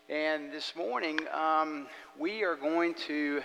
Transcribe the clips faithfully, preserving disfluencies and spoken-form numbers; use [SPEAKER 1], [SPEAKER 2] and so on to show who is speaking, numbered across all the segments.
[SPEAKER 1] And this morning, um, we are going to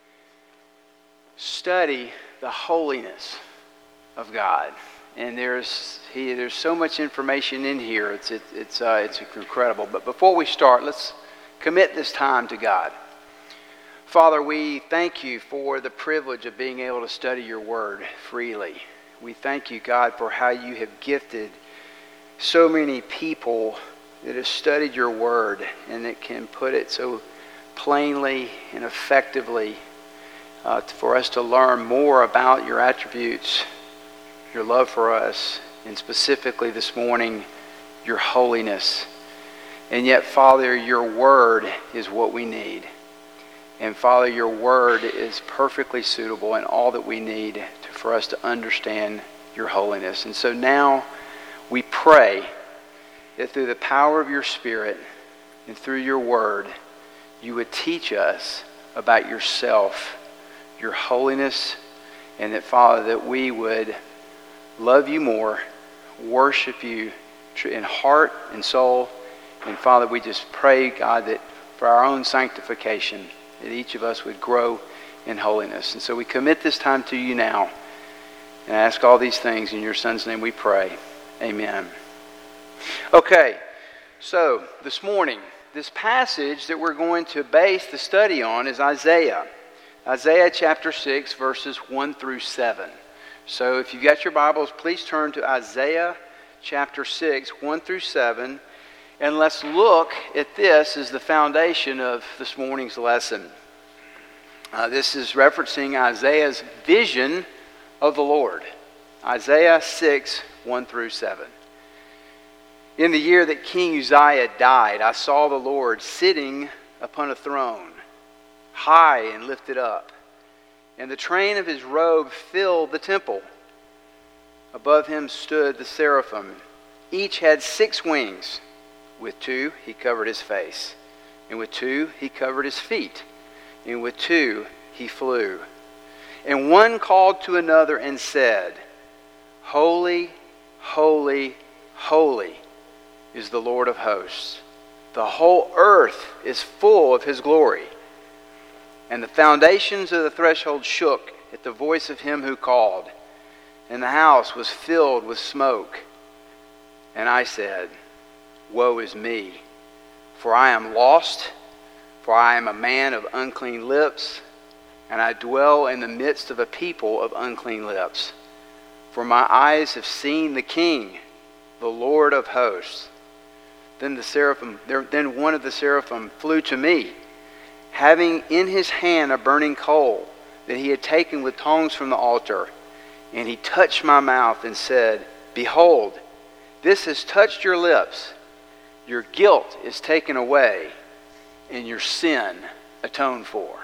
[SPEAKER 1] study the holiness of God. And there's he, there's so much information in here. It's it, it's uh, it's incredible. But before we start, let's commit this time to God. Father, we thank you for the privilege of being able to study your word freely. We thank you, God, for how you have gifted so many people that have studied your word and that can put it so plainly and effectively uh, for us to learn more about your attributes, your love for us, and specifically this morning, your holiness. And yet, Father, your word is what we need. And Father, your word is perfectly suitable and all that we need to, for us to understand your holiness. And so now we pray that through the power of your Spirit and through your word, you would teach us about yourself, your holiness, and that, Father, that we would love you more, worship you in heart and soul. And Father, we just pray, God, that for our own sanctification, that each of us would grow in holiness. And so we commit this time to you now and ask all these things in your Son's name we pray. Amen. Okay, so this morning, this passage that we're going to base the study on is Isaiah. Isaiah chapter six, verses one through seven. So if you've got your Bibles, please turn to Isaiah chapter six, one through seven. And let's look at this as the foundation of this morning's lesson. Uh, this is referencing Isaiah's vision of the Lord. Isaiah six, one through seven. In the year that King Uzziah died, I saw the Lord sitting upon a throne, high and lifted up, and the train of his robe filled the temple. Above him stood the seraphim. Each had six wings. With two he covered his face, and with two he covered his feet, and with two he flew. And one called to another and said, Holy, holy, holy is the Lord of hosts. The whole earth is full of his glory. And the foundations of the threshold shook at the voice of him who called, and the house was filled with smoke. And I said, Woe is me, for I am lost, for I am a man of unclean lips, and I dwell in the midst of a people of unclean lips. For my eyes have seen the King, the Lord of hosts. Then the seraphim, then one of the seraphim flew to me, having in his hand a burning coal that he had taken with tongs from the altar. And he touched my mouth and said, Behold, this has touched your lips. Your guilt is taken away, and your sin atoned for.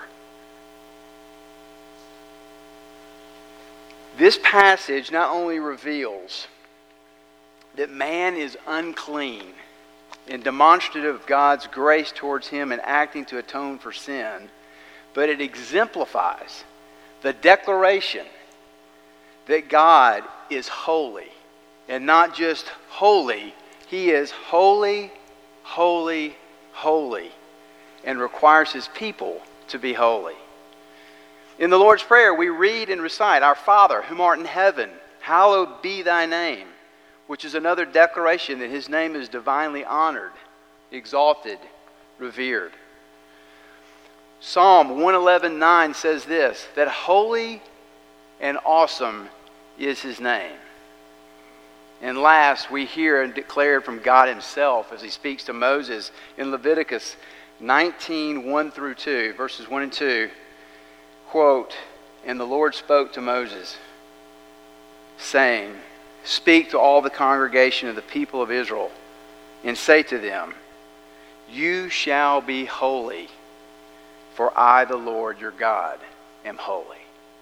[SPEAKER 1] This passage not only reveals that man is unclean and demonstrative of God's grace towards him and acting to atone for sin, but it exemplifies the declaration that God is holy. And not just holy, he is holy, holy, holy, and requires his people to be holy. In the Lord's Prayer, we read and recite, Our Father, whom art in heaven, hallowed be thy name, which is another declaration that his name is divinely honored, exalted, revered. Psalm one eleven nine says this, that holy and awesome is his name. And last, we hear and declared from God himself as he speaks to Moses in Leviticus nineteen, one through two, verses one and two, quote, And the Lord spoke to Moses, saying, Speak to all the congregation of the people of Israel, and say to them, You shall be holy, for I, the Lord your God, am holy.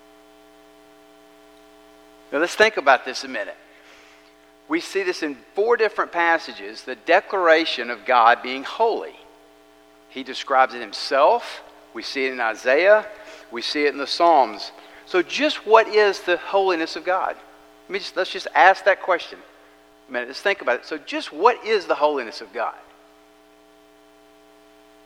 [SPEAKER 1] Now let's think about this a minute. We see this in four different passages, the declaration of God being holy. He describes it himself. We see it in Isaiah. We see it in the Psalms. So just what is the holiness of God? Let me just, let's just ask that question a minute. Let's think about it. So just what is the holiness of God?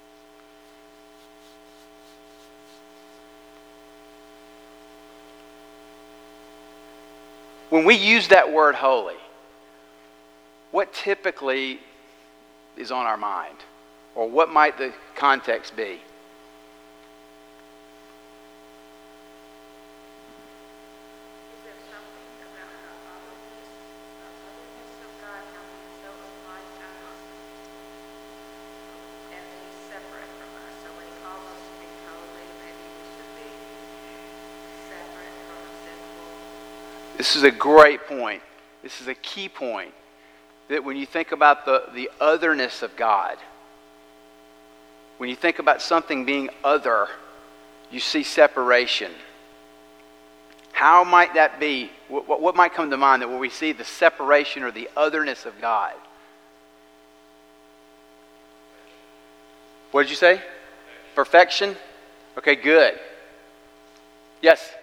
[SPEAKER 1] when we use that word holy, what typically is on our mind? Or what might the context be? This is a great point. This is a key point. That when you think about the, the otherness of God, when you think about something being other, you see separation. How might that be? What, what might come to mind that when we see the separation or the otherness of God? What did you say? Perfection? Okay, good. Yes?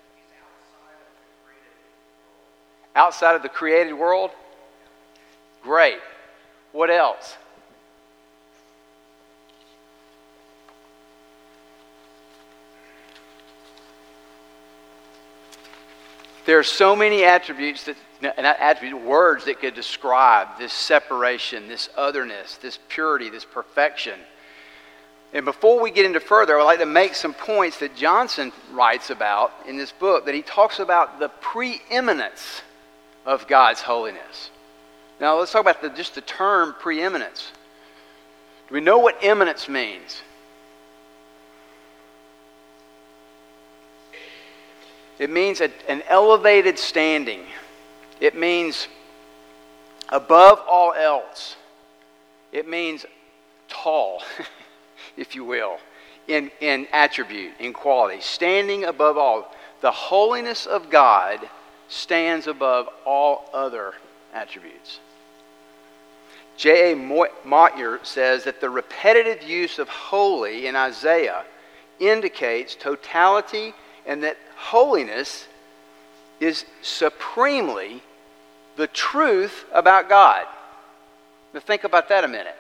[SPEAKER 1] Outside of the created world? Great. What else? There are so many attributes that, not attributes, words that could describe this separation, this otherness, this purity, this perfection. And before we get into further, I would like to make some points that Johnson writes about in this book, that he talks about the preeminence of God's holiness. Now let's talk about the, just the term preeminence. Do we know what eminence means? It means a, an elevated standing. It means above all else. It means tall, if you will, in, in attribute, in quality. Standing above all. The holiness of God stands above all other attributes. J A Motyer says that the repetitive use of holy in Isaiah indicates totality, and that holiness is supremely the truth about God. Now think about that a minute.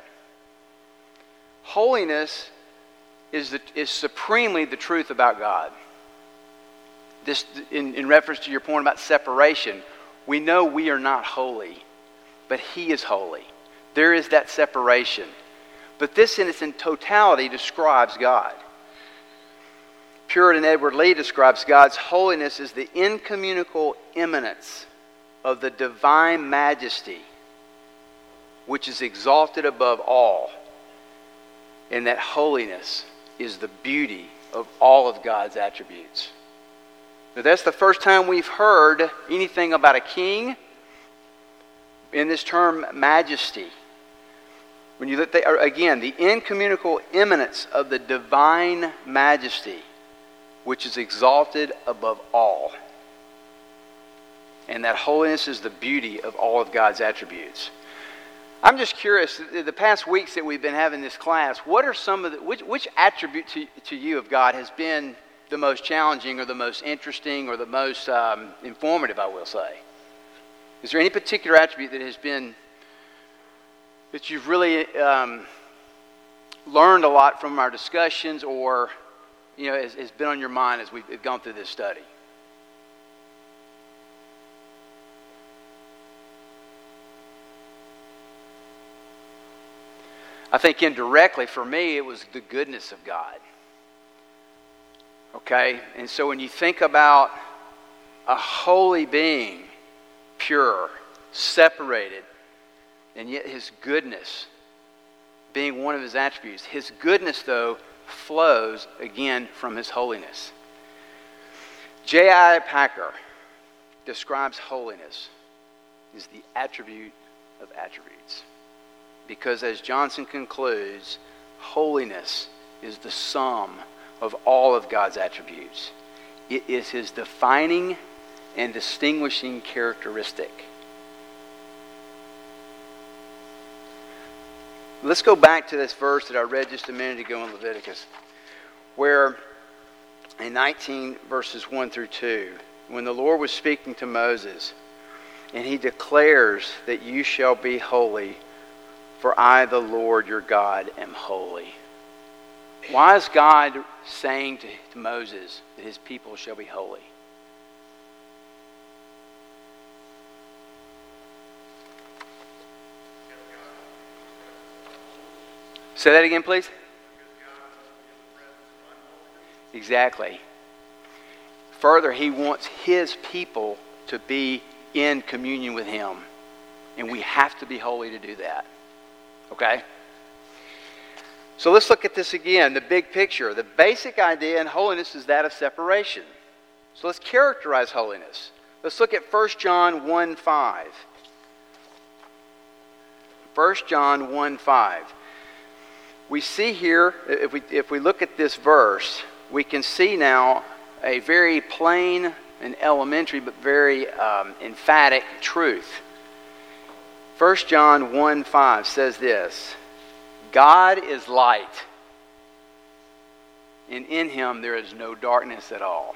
[SPEAKER 1] Holiness is, the, is supremely the truth about God. This, in, in reference to your point about separation, we know we are not holy, but He is holy. There is that separation. But this in its in totality describes God. Puritan Edward Lee describes God's holiness as the incommunicable immanence of the divine majesty, which is exalted above all. And that holiness is the beauty of all of God's attributes. Now that's the first time we've heard anything about a king in this term majesty. When you look there, again, the incommunicable immanence of the divine majesty, which is exalted above all. And that holiness is the beauty of all of God's attributes. I'm just curious, the past weeks that we've been having this class, what are some of the, which, which attribute to, to you of God has been the most challenging or the most interesting or the most um, informative, I will say? Is there any particular attribute that has been, that you've really um, learned a lot from our discussions, or you know, has, has been on your mind as we've gone through this study? I think indirectly for me it was the goodness of God. Okay? And so when you think about a holy being, pure, separated, and yet His goodness being one of His attributes, His goodness, though, flows again from His holiness. J I Packer describes holiness as the attribute of attributes. Because as Johnson concludes, holiness is the sum of all of God's attributes. It is His defining and distinguishing characteristic. Let's go back to this verse that I read just a minute ago in Leviticus, where in nineteen verses one through two, when the Lord was speaking to Moses, and He declares that you shall be holy, for I, the Lord your God, am holy. Why is God saying to, to Moses that His people shall be holy? Say that again, please. Exactly. Further, he wants his people to be in communion with him. And we have to be holy to do that. Okay? So let's look at this again, the big picture. The basic idea in holiness is that of separation. So let's characterize holiness. Let's look at First John one five. First John one five. We see here, if we, if we look at this verse, we can see now a very plain and elementary but very um, emphatic truth. First John one five says this: God is light, and in him there is no darkness at all.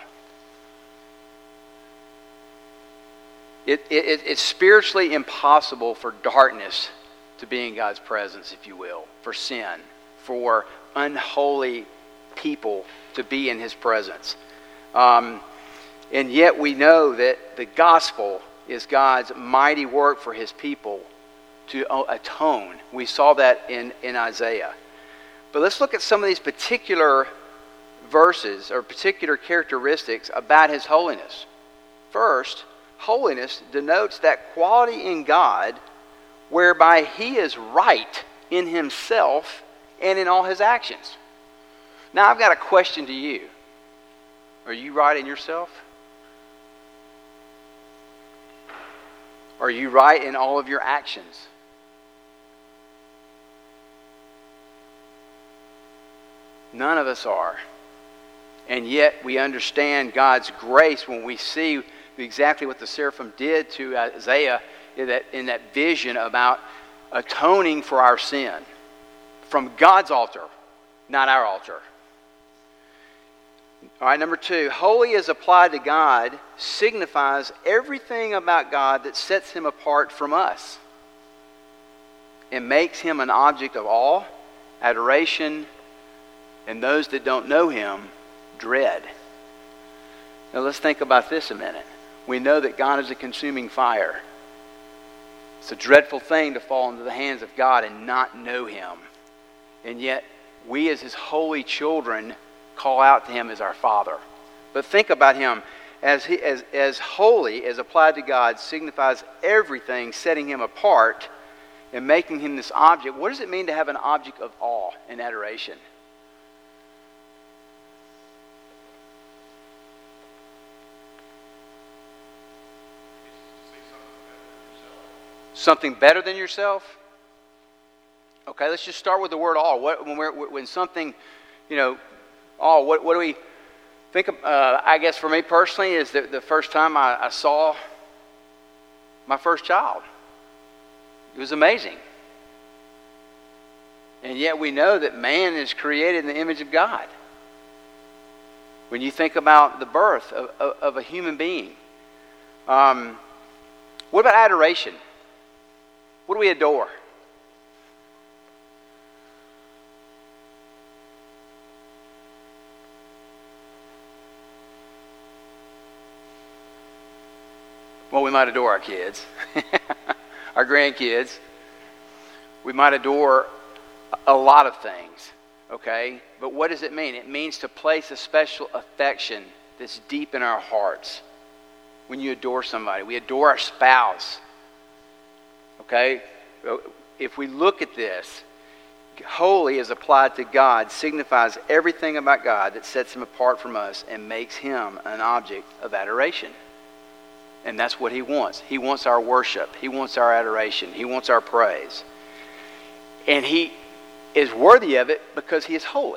[SPEAKER 1] It, it, it's spiritually impossible for darkness to be in God's presence, if you will, for sin, for unholy people to be in his presence. Um, and yet we know that the gospel is God's mighty work for his people to atone. We saw that in, in Isaiah. But let's look at some of these particular verses or particular characteristics about his holiness. First, holiness denotes that quality in God whereby he is right in himself and in all his actions. Now, I've got a question to you. Are you right in yourself? Are you right in all of your actions? None of us are. And yet we understand God's grace when we see exactly what the seraphim did to Isaiah in that, in that vision about atoning for our sin from God's altar, not our altar. All right, number two, holy as applied to God signifies everything about God that sets him apart from us and makes him an object of awe, adoration, and those that don't know him, dread. Now let's think about this a minute. We know that God is a consuming fire. It's a dreadful thing to fall into the hands of God and not know him. And yet, we as his holy children call out to him as our Father. But think about him. As, he, as, as holy as applied to God signifies everything setting him apart and making him this object. What does it mean to have an object of awe and adoration? Something better than yourself? Okay, let's just start with the word awe. What, when, we're, when something, you know, awe, what, what do we think of? Uh, I guess for me personally is the, the first time I, I saw my first child. It was amazing. And yet we know that man is created in the image of God. When you think about the birth of, of, of a human being. Um, what about adoration? What do we adore? Well, we might adore our kids, our grandkids. We might adore a lot of things, okay? But what does it mean? It means to place a special affection that's deep in our hearts. When you adore somebody, we adore our spouse. Okay? If we look at this, holy as applied to God signifies everything about God that sets him apart from us and makes him an object of adoration. And that's what he wants. He wants our worship. He wants our adoration. He wants our praise. And he is worthy of it because he is holy.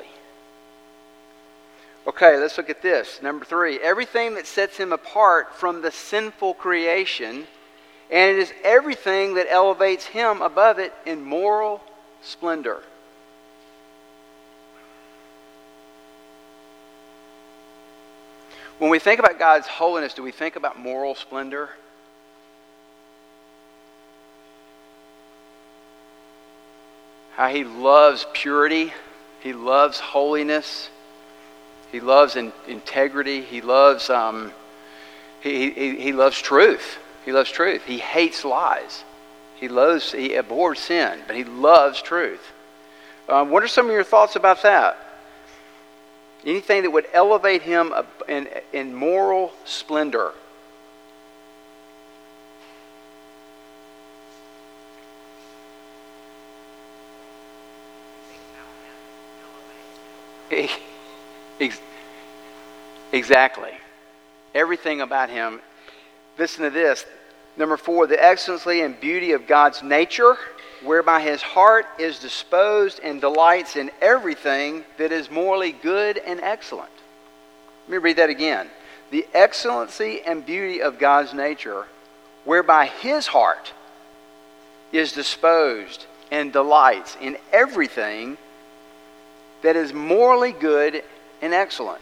[SPEAKER 1] Okay, let's look at this. Number three, everything that sets him apart from the sinful creation, and it is everything that elevates him above it in moral splendor. When we think about God's holiness, do we think about moral splendor? How he loves purity. He loves holiness. He loves in, integrity. He loves um, he, he, he loves truth. He loves truth. He hates lies. He loves, he abhors sin, but he loves truth. Um, what are some of your thoughts about that? Anything that would elevate him in, in moral splendor? Exactly. Everything about him. Listen to this. Number four, the excellency and beauty of God's nature, whereby his heart is disposed and delights in everything that is morally good and excellent. Let me read that again. The excellency and beauty of God's nature, whereby his heart is disposed and delights in everything that is morally good and excellent.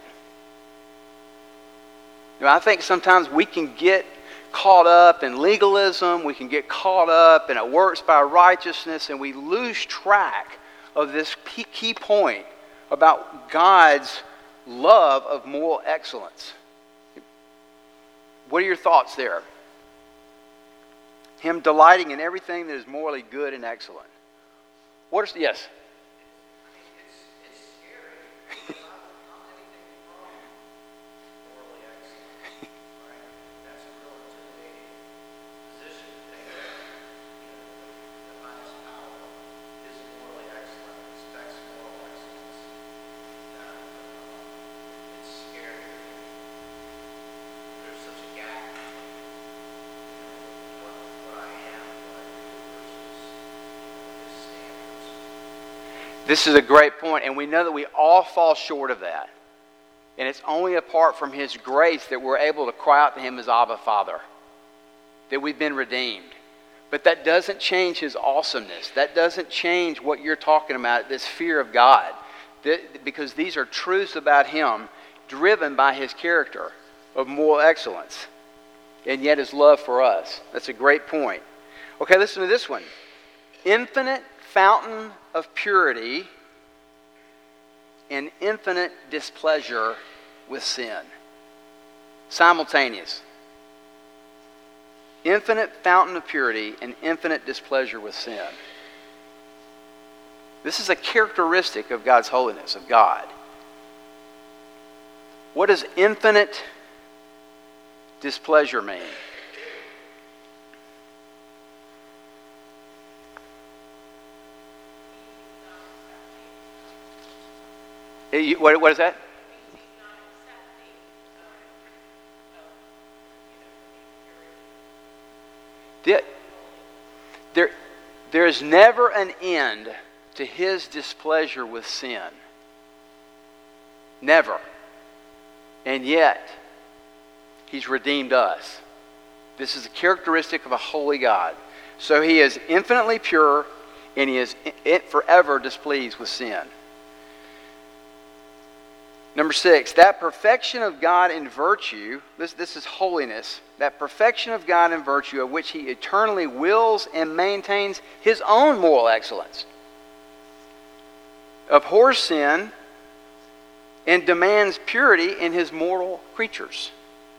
[SPEAKER 1] You know, I think sometimes we can get caught up in legalism, we can get caught up in a works by righteousness, and we lose track of this key point about God's love of moral excellence. What are your thoughts there? Him delighting in everything that is morally good and excellent. What is, yes? This is a great point, and we know that we all fall short of that. And it's only apart from his grace that we're able to cry out to him as Abba, Father, that we've been redeemed. But that doesn't change his awesomeness. That doesn't change what you're talking about, this fear of God. Because these are truths about him driven by his character of moral excellence, and yet his love for us. That's a great point. Okay, listen to this one. Infinite fountain of purity and infinite displeasure with sin. Simultaneous. Infinite fountain of purity and infinite displeasure with sin. This is a characteristic of God's holiness, of God. What does infinite displeasure mean? What, what is that? There, there is never an end to his displeasure with sin. Never. And yet, he's redeemed us. This is a characteristic of a holy God. So he is infinitely pure, and he is forever displeased with sin. Number six, that perfection of God in virtue, this, this is holiness, that perfection of God in virtue of which he eternally wills and maintains his own moral excellence, abhors sin, and demands purity in his mortal creatures.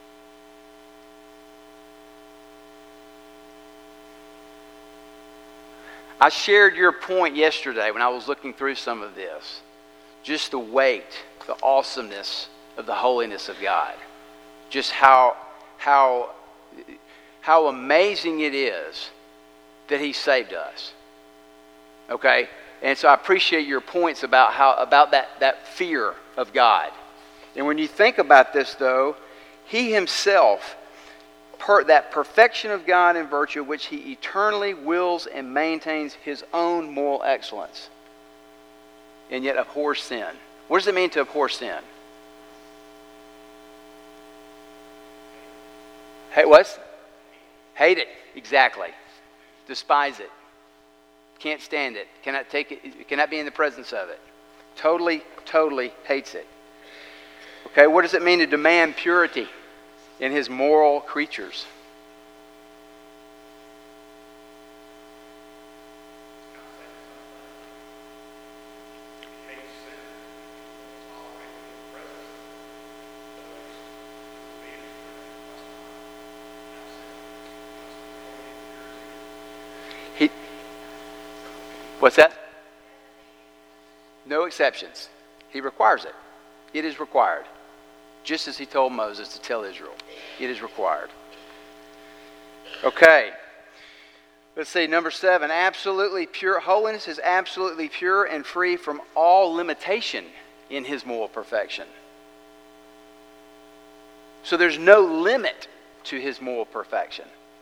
[SPEAKER 1] I shared your point yesterday when I was looking through some of this. Just the weight, the awesomeness of the holiness of God. Just how, how, how amazing it is that he saved us. Okay? And so I appreciate your points about how about that, that fear of God. And when you think about this, though, he himself, per, that perfection of God in virtue of which he eternally wills and maintains his own moral excellence, and yet abhors sin. What does it mean to abhor sin? Hey, what? Hate it. Exactly. Despise it. Can't stand it. Cannot take it. Cannot be in the presence of it. Totally, totally hates it. Okay, what does it mean to demand purity in his moral creatures? He, what's that? No exceptions. He requires it. It is required. Just as he told Moses to tell Israel. It is required. Okay. Let's see, number seven. Absolutely pure. Holiness is absolutely pure and free from all limitation in his moral perfection. So there's no limit to his moral perfection.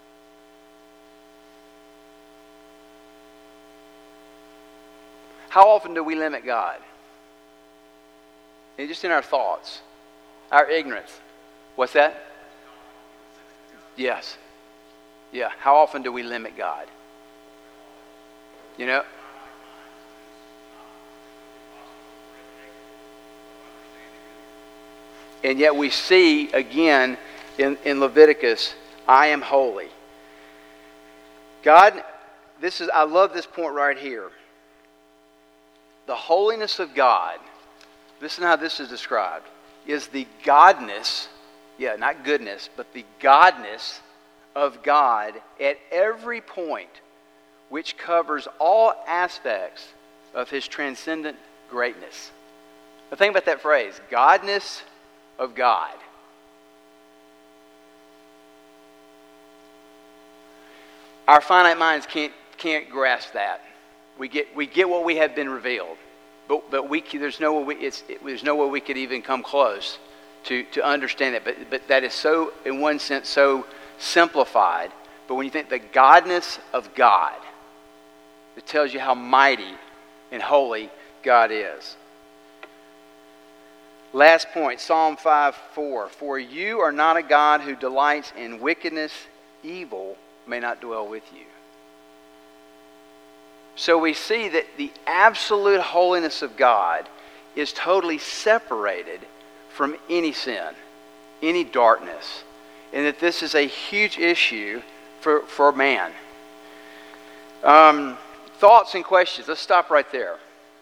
[SPEAKER 1] How often do we limit God? And just in our thoughts, our ignorance. What's that? Yes. Yeah. How often do we limit God? You know? And yet we see again in, in Leviticus, I am holy. God, this is, I love this point right here. The holiness of God, listen how this is described, is the godness, yeah, not goodness, but the godness of God at every point, which covers all aspects of his transcendent greatness. Now think about that phrase, godness of God. Our finite minds can't can't grasp that. We get we get what we have been revealed, but but we there's no way we, it's it, there's no way we could even come close to to understand it. But but that is so, in one sense, so simplified. But when you think the godness of God, it tells you how mighty and holy God is. Last point, Psalm five four. For you are not a God who delights in wickedness, evil may not dwell with you. So we see that the absolute holiness of God is totally separated from any sin, any darkness, and that this is a huge issue for, for man. Um, thoughts and questions. Let's stop right there.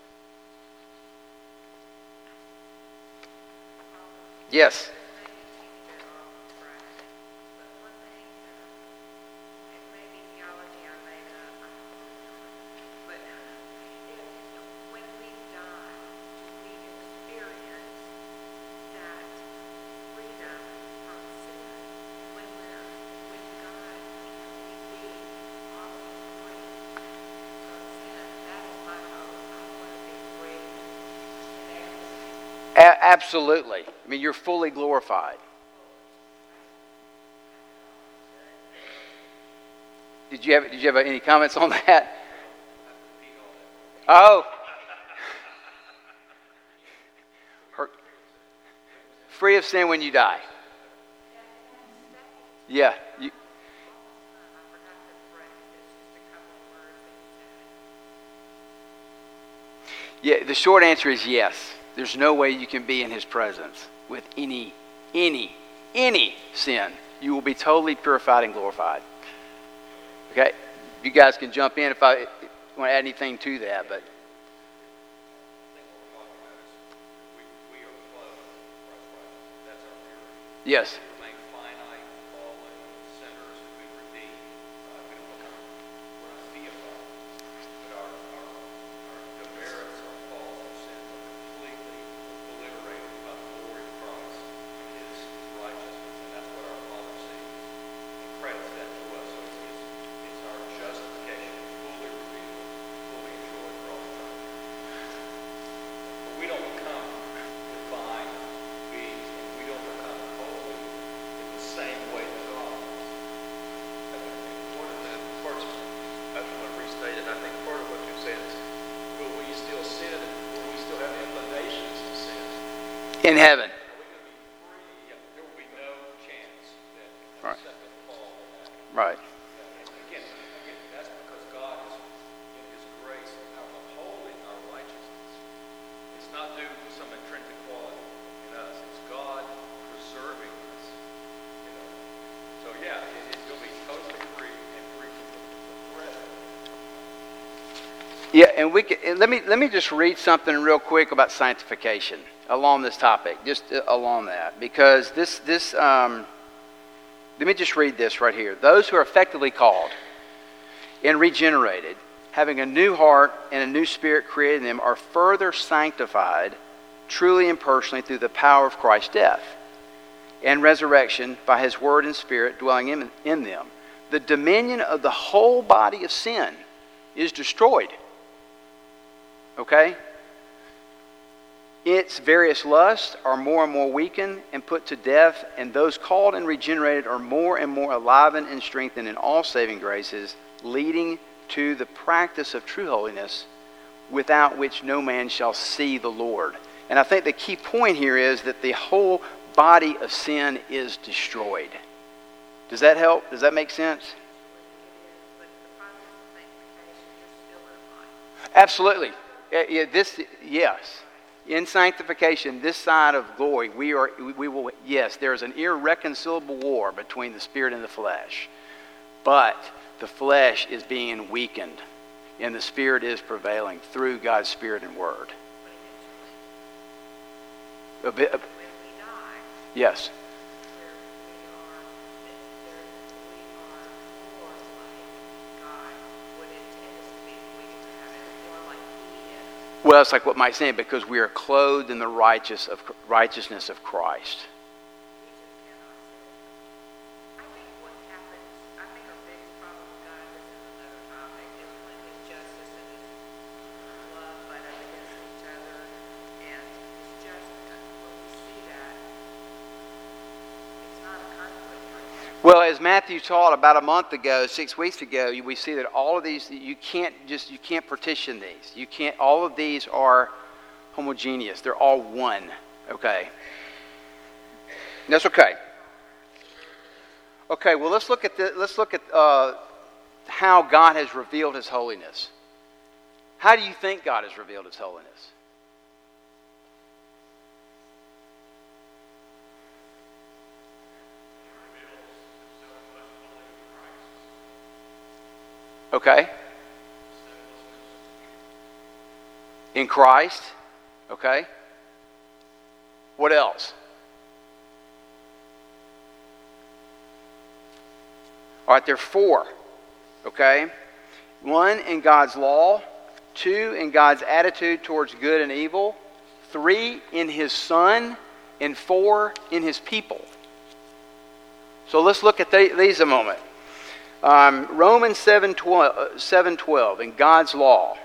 [SPEAKER 1] Yes. A- absolutely. I mean, you're fully glorified. Did you have Did you have any comments on that? Oh, free of sin when you die. Yeah. You, yeah. The short answer is yes. There's no way you can be in his presence with any, any, any sin. You will be totally purified and glorified. Okay? You guys can jump in if I want to add anything to that, but. Yes. In heaven.
[SPEAKER 2] There will be no chance that
[SPEAKER 1] Right.
[SPEAKER 2] second fall will happen.
[SPEAKER 1] Right.
[SPEAKER 2] Again, again, that's because God is, in His grace, upholding our righteousness. It's not due to some intrinsic quality in us. It's God preserving us. You know. So yeah, it, it will be totally free and free from the threat.
[SPEAKER 1] Yeah, and we can, and let me let me just read something real quick about sanctification along this topic, just along that, because this this um, let me just read this right here. Those who are effectively called and regenerated having a new heart and a new spirit created in them, are further sanctified truly and personally through the power of Christ's death and resurrection by his word and spirit dwelling in, in them. The dominion of the whole body of sin is destroyed. Okay? Its various lusts are more and more weakened and put to death, and those called and regenerated are more and more alivened and strengthened in all saving graces, leading to the practice of true holiness, without which no man shall see the Lord. And I think the key point here is that the whole body of sin is destroyed. Does that help? Does that make sense? Absolutely. Yeah, this, yes. In sanctification, this side of glory, we are, we will, yes, there is an irreconcilable war between the spirit and the flesh. But the flesh is being weakened, and the spirit is prevailing through God's spirit and word. A bit, a, yes. Well, it's like what Mike's saying, because we are clothed in the righteous of, righteousness of Christ.
[SPEAKER 3] I think what happens, I think our biggest problem with God, this is another topic, is when his justice and his love butt up against each other, and his justice, when we see that, it's not a conflict right there.
[SPEAKER 1] Well, as Matthew taught about a month ago, six weeks ago, we see that all of these, you can't just, you can't partition these. You can't, all of these are homogeneous. They're all one, okay? That's okay. Okay, well, let's look at the, let's look at uh, how God has revealed his holiness. How do you think God has revealed his holiness? Okay. In Christ. Okay. What else? All right, there are four. Okay. One, in God's law. Two, in God's attitude towards good and evil. Three, in his Son. And four, in his people. So let's look at these a moment. Um, Romans seven twelve, in God's law.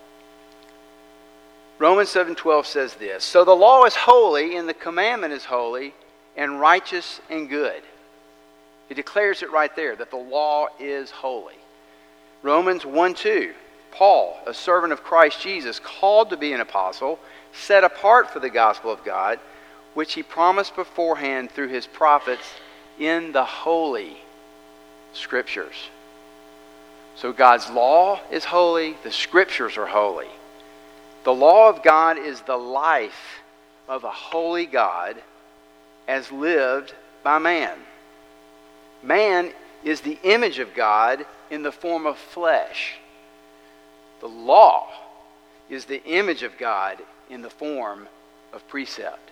[SPEAKER 1] Romans seven twelve says this: so the law is holy, and the commandment is holy, and righteous and good. He declares it right there, that the law is holy. Romans one two, Paul, a servant of Christ Jesus, called to be an apostle, set apart for the gospel of God, which he promised beforehand through his prophets in the holy Scriptures. So God's law is holy, the Scriptures are holy. The law of God is the life of a holy God as lived by man. Man is the image of God in the form of flesh. The law is the image of God in the form of precept.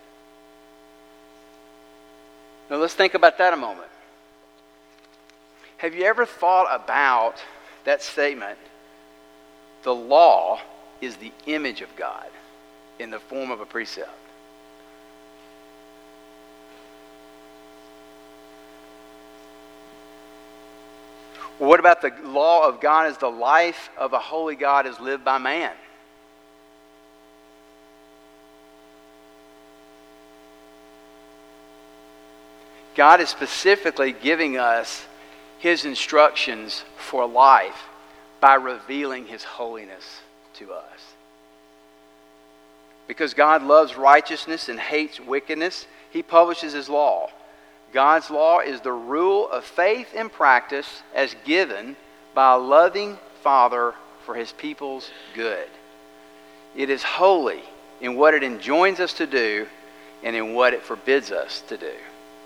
[SPEAKER 1] Now let's think about that a moment. Have you ever thought about that statement? The law is the image of God in the form of a precept. Well, what about the law of God as the life of a holy God as lived by man? God is specifically giving us his instructions for life by revealing his holiness to us. Because God loves righteousness and hates wickedness, he publishes his law. God's law is the rule of faith and practice as given by a loving Father for his people's good. It is holy in what it enjoins us to do and in what it forbids us to do.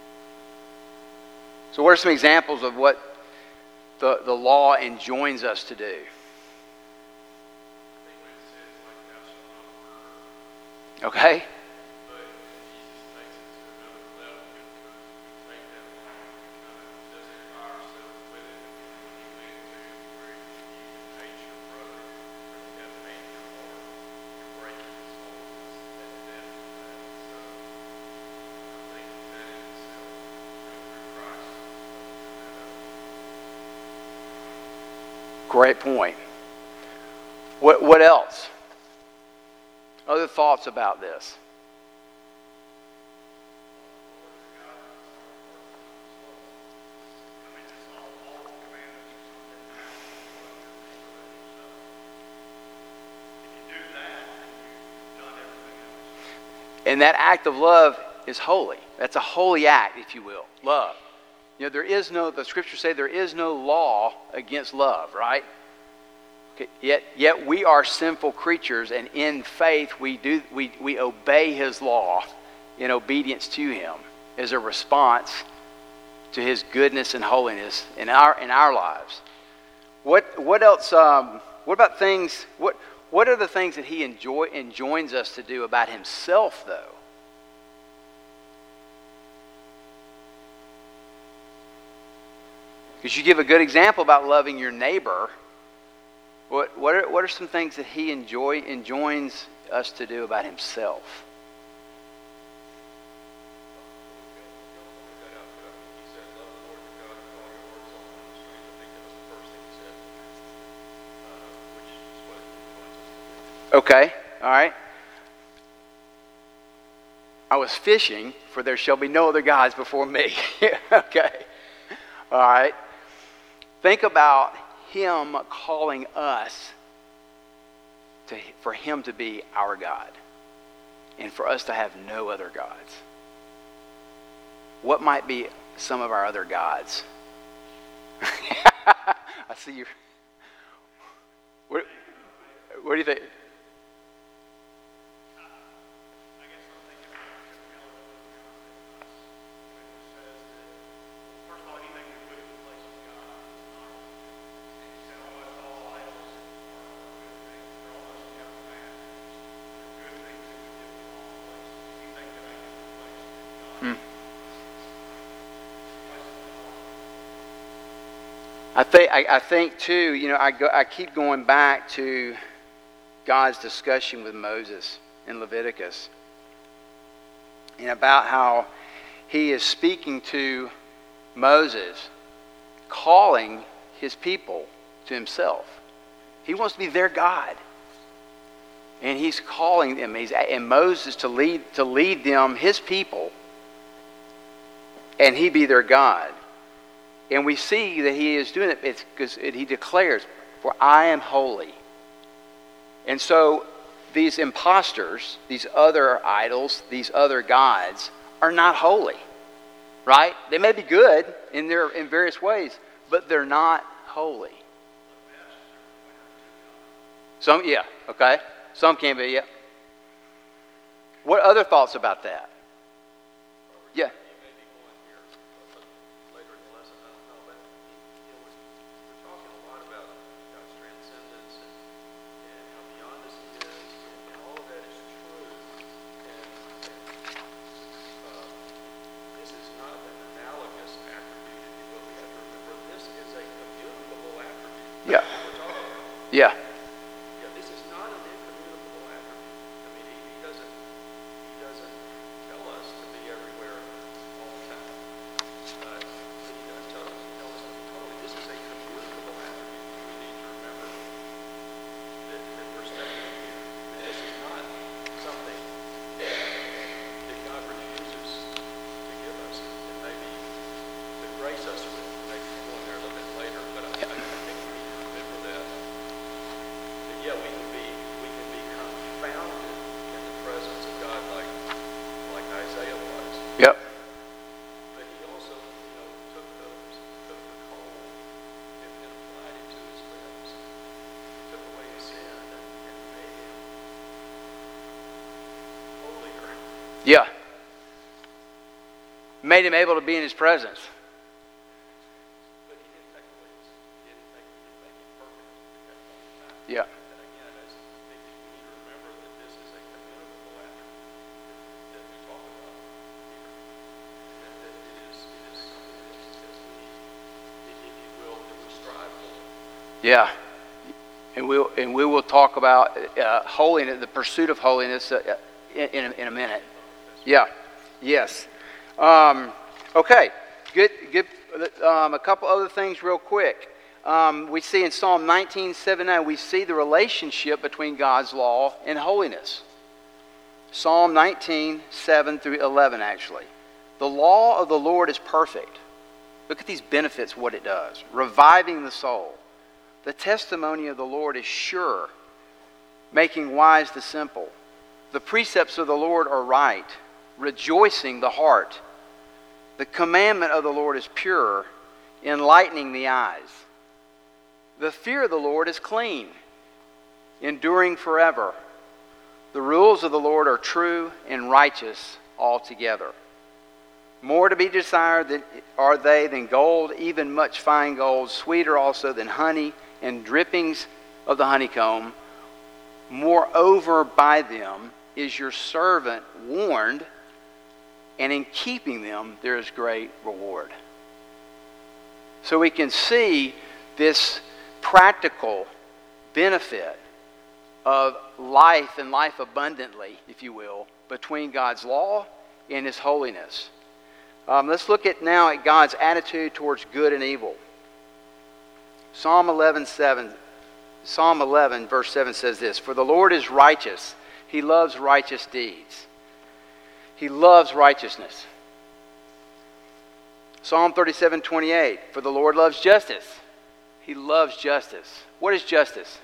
[SPEAKER 1] So what are some examples of what the, the law enjoins us to do? Okay? Great point. What, what else? Other thoughts about this? And that act of love is holy. That's a holy act, if you will. Love. You know, there is no, the scriptures say there is no law against love, right? Okay, yet, yet we are sinful creatures, and in faith we do we, we obey His law in obedience to Him as a response to His goodness and holiness in our in our lives. What what else? Um, what about things? What What are the things that He enjoy, enjoins us to do about Himself, though? Because you give a good example about loving your neighbor. What what are, what are some things that He enjoy enjoins us to do about Himself? Okay, all right. I was fishing for there shall be no other gods before me. Okay, all right. Think about Him calling us to, for Him to be our God and for us to have no other gods. What might be some of our other gods? I see you. What, what do you think? I think I, I think too. You know, I go. I keep going back to God's discussion with Moses in Leviticus, and about how He is speaking to Moses, calling His people to Himself. He wants to be their God, and He's calling them. He's and Moses to lead to lead them, His people, and He be their God. And we see that He is doing it because He declares, "For I am holy." And so these imposters, these other idols, these other gods, are not holy, right? They may be good in their in various ways, but they're not holy. Some, yeah, okay. Some can be, yeah. What other thoughts about that? Yeah. Yeah. Yeah.
[SPEAKER 2] Yeah, this is not an incommunicable attribute. I mean, he, he doesn't he doesn't tell us to be everywhere all the time. Uh, but he does tell us, tell us to be holy. This is a communicable attribute. We need to remember that, that we're studying here. This is not something that God refuses to give us and maybe to grace us with. Maybe we'll go in there a little bit later, but I, I, I think we need to remember that. That yeah, we can be we can be confounded in the presence of God like like Isaiah was.
[SPEAKER 1] Yep.
[SPEAKER 2] But he also, you know, took the took the coal and, and applied it to his lips, took away his sin and, and made him holier.
[SPEAKER 1] Yeah. Made Him able to be in His presence.
[SPEAKER 2] But he didn't take away his he didn't take he didn't make him perfect at that point in time.
[SPEAKER 1] Yeah.
[SPEAKER 2] And again, as I think we need to remember that this is a communicable attribute that, that we talk about here. That, that it is it is something that, that we, if you will, that we strive for.
[SPEAKER 1] Yeah. And we'll and we will talk about uh, holiness, the pursuit of holiness, uh, in in a, in a minute. Yeah. Yes. Um, okay. Good. Good. Um, a couple other things, real quick. um, we see in Psalm nineteen, seven, nine, we see the relationship between God's law and holiness. Psalm nineteen, seven through eleven, actually. The law of the Lord is perfect. Look at these benefits, what it does. Reviving the soul. The testimony of the Lord is sure, making wise the simple. The precepts of the Lord are right, rejoicing the heart. The commandment of the Lord is pure, enlightening the eyes. The fear of the Lord is clean, enduring forever. The rules of the Lord are true and righteous altogether. More to be desired than, are they than gold, even much fine gold, sweeter also than honey and drippings of the honeycomb. Moreover, by them is your servant warned, and in keeping them there is great reward. So we can see this practical benefit of life and life abundantly, if you will, between God's law and His holiness. Um, let's look at now at God's attitude towards good and evil. Psalm eleven, seven, Psalm eleven, verse seven says this: For the Lord is righteous; He loves righteous deeds. He loves righteousness. Psalm thirty-seven, twenty-eight. For the Lord loves justice. He loves justice. What is justice?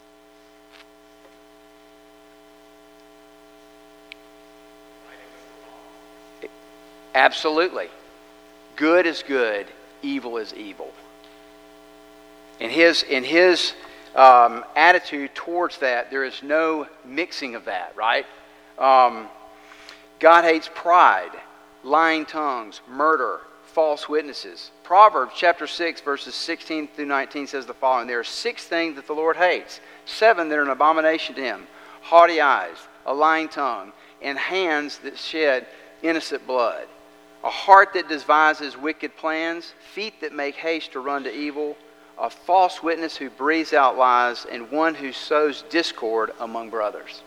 [SPEAKER 1] Absolutely. Good is good, evil is evil. In his, in his um, attitude towards that, there is no mixing of that, right? Um, God hates pride, lying tongues, murder, false witnesses. Proverbs chapter six, verses sixteen through nineteen says the following: There are six things that the Lord hates, seven that are an abomination to Him: haughty eyes, a lying tongue, and hands that shed innocent blood. A heart that devises wicked plans, feet that make haste to run to evil, a false witness who breathes out lies, and one who sows discord among brothers.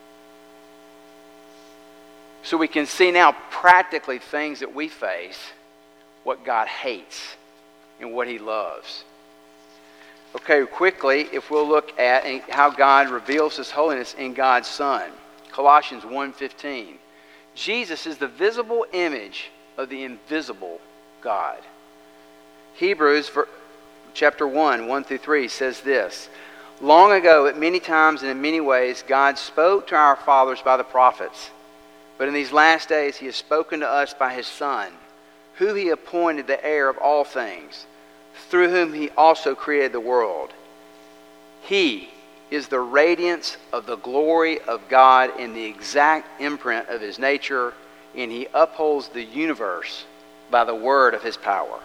[SPEAKER 1] So we can see now practically things that we face, what God hates and what He loves. Okay, quickly, if we'll look at how God reveals His holiness in God's Son. Colossians one fifteen. Jesus is the visible image of the invisible God. Hebrews chapter one, one through three says this: Long ago, at many times and in many ways, God spoke to our fathers by the prophets. But in these last days, He has spoken to us by His Son, who He appointed the heir of all things, through whom He also created the world. He is the radiance of the glory of God and the exact imprint of His nature, and He upholds the universe by the word of His power.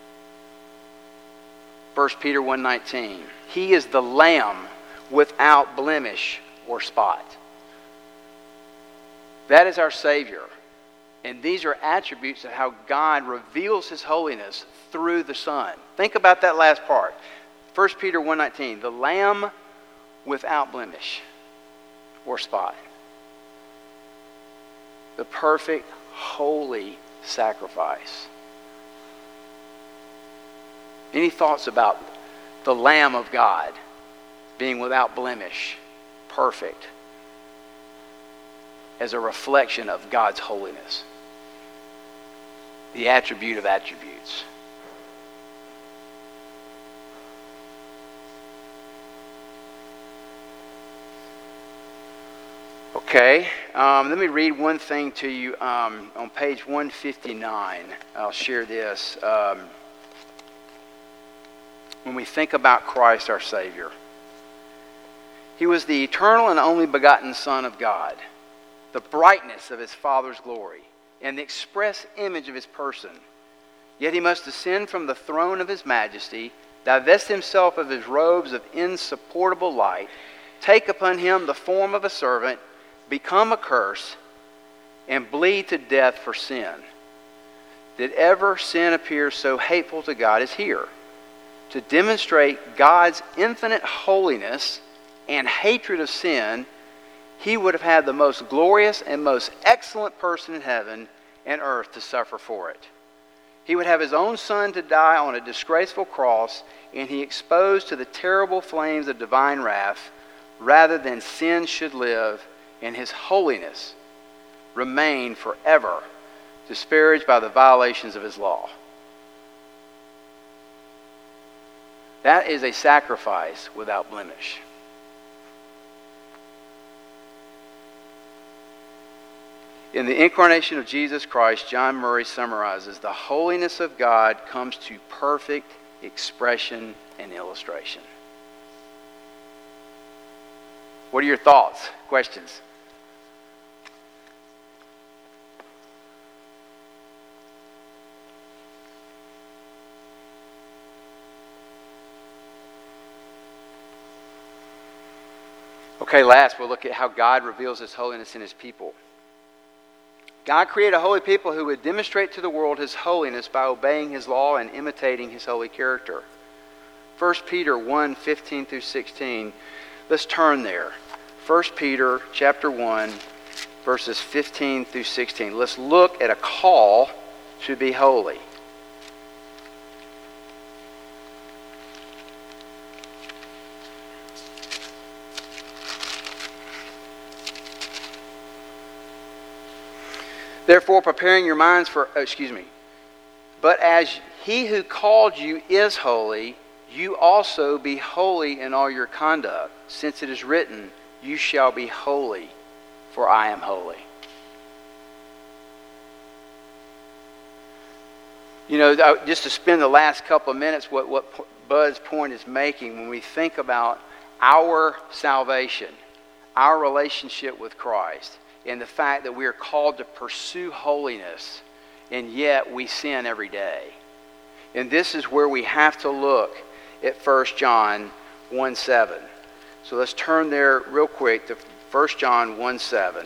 [SPEAKER 1] First Peter one nineteen. He is the Lamb without blemish or spot. That is our Savior. And these are attributes of how God reveals His holiness through the Son. Think about that last part. First Peter one nineteen. The Lamb without blemish or spot. The perfect, holy sacrifice. Any thoughts about the Lamb of God being without blemish, perfect, as a reflection of God's holiness? The attribute of attributes. Okay, um, let me read one thing to you um, on page one fifty-nine. I'll share this. Um, when we think about Christ our Savior, He was the eternal and only begotten Son of God, the brightness of His Father's glory, and the express image of His person. Yet He must descend from the throne of His majesty, divest Himself of His robes of insupportable light, take upon Him the form of a servant, become a curse, and bleed to death for sin. Did ever sin appear so hateful to God as here? To demonstrate God's infinite holiness and hatred of sin, He would have had the most glorious and most excellent person in heaven and earth to suffer for it. He would have his own son to die on a disgraceful cross, and he exposed to the terrible flames of divine wrath, rather than sin should live and his holiness remain forever disparaged by the violations of his law. That is a sacrifice without blemish. In the incarnation of Jesus Christ, John Murray summarizes, the holiness of God comes to perfect expression and illustration. What are your thoughts, questions? Okay, last we'll look at how God reveals His holiness in His people. God created a holy people who would demonstrate to the world His holiness by obeying His law and imitating His holy character. First Peter one, fifteen through sixteen. Let's turn there. First Peter chapter one, verses fifteen through sixteen. Let's look at a call to be holy. Therefore, preparing your minds for, oh, excuse me, but as He who called you is holy, you also be holy in all your conduct, since it is written, you shall be holy, for I am holy. You know, just to spend the last couple of minutes, what, what Bud's point is making, when we think about our salvation, our relationship with Christ, and the fact that we are called to pursue holiness, and yet we sin every day. And this is where we have to look at First John one seven. So let's turn there real quick to First John one seven.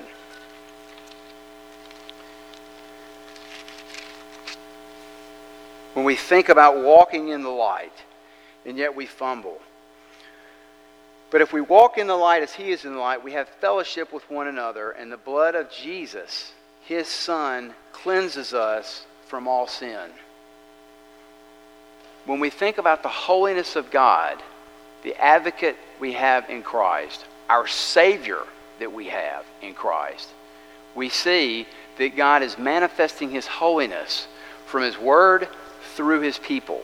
[SPEAKER 1] When we think about walking in the light, and yet we fumble. But if we walk in the light as He is in the light, we have fellowship with one another, and the blood of Jesus, His Son, cleanses us from all sin. When we think about the holiness of God, the advocate we have in Christ, our Savior that we have in Christ, we see that God is manifesting His holiness from His Word through His people.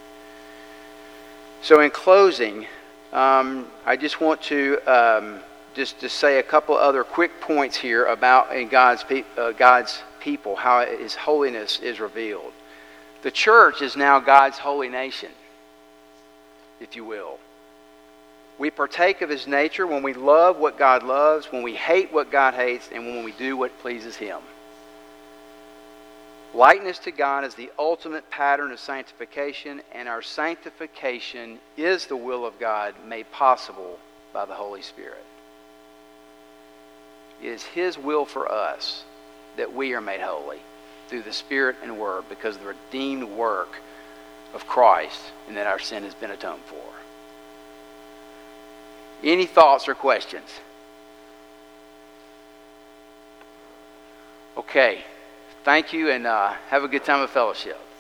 [SPEAKER 1] So in closing, Um, I just want to um, just to say a couple other quick points here about in God's pe- uh, God's people, how His holiness is revealed. The church is now God's holy nation, if you will. We partake of His nature when we love what God loves, when we hate what God hates, and when we do what pleases Him. Likeness to God is the ultimate pattern of sanctification, and our sanctification is the will of God made possible by the Holy Spirit. It is His will for us that we are made holy through the Spirit and Word because of the redeemed work of Christ and that our sin has been atoned for. Any thoughts or questions? Okay. Thank you, and uh, have a good time of fellowship.